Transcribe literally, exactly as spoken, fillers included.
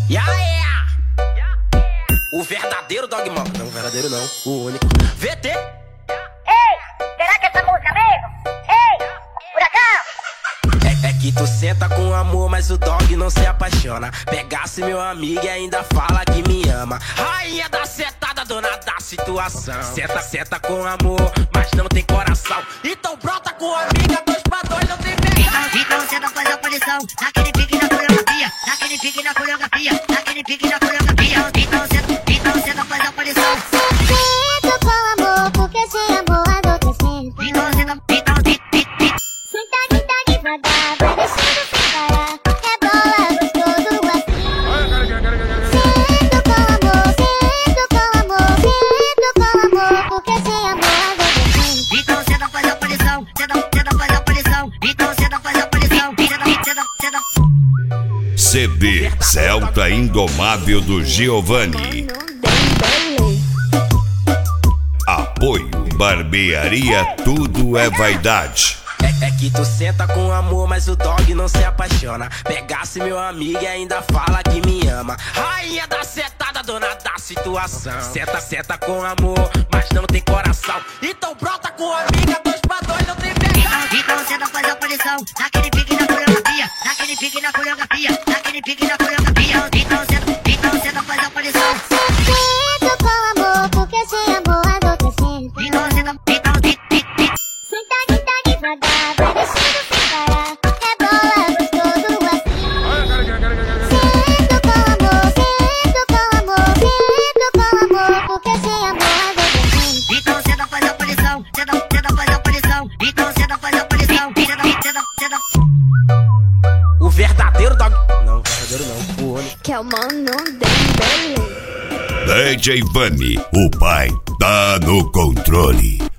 Yeah, o verdadeiro Dogman. Não, o verdadeiro não, o único. V T. Ei, será que essa música mesmo? Ei, Furacão! É, é que tu senta com amor, mas o dog não se apaixona. Pegasse meu amigo e ainda fala que me ama. Rainha da setada, dona da situação. Senta, senta com amor, mas não tem coração. Então brota com amiga, dois pra dois não tem pegada. Então você não faz a posição, naquele pique na coreografia, naquele pique na coreografia, naquele pique na coreografia. Então você, então você não faz a posição. Sento com amor, porque sem amor a dor crescendo. Então você não, então, então, Senta, senta devagar, vai deixando sem parar. Rebola gostoso assim. Sento com amor, sento com amor, sento com amor, porque sem amor a dor crescendo. então você não faz a posição, você não, você não faz a posição. Então você não faz a posição, você não, você não, você não. C D Celta Indomável do Giovanni. Apoio Barbearia Tudo é Vaidade. É, é que tu senta com amor, mas o dog não se apaixona. Pegasse meu amigo e ainda fala que me ama. Rainha da setada, dona da situação. Senta, senta com amor, mas não tem coração. Então brota com amiga, dois pra dois não tem pegada. Então você não faz a posição, naquele pique na coreografia, naquele pique na coreografia, naquele pique na coreografia. Então você, então você não faz a posição. Sento com amor, porque sem amor a dor crescendo. Então você não, então, Senta, senta devagar, vai deixando sem parar. Rebola gostoso assim. Sento com amor, sento com amor, sento com amor, porque sem amor a dor crescendo. então você não faz a posição, você não, você não faz a posição. Então você não faz a posição, você não, você não, você não. O verdadeiro dog. Não, o verdadeiro não, o único. Que é o mano dele. D J Vani, o pai tá no controle.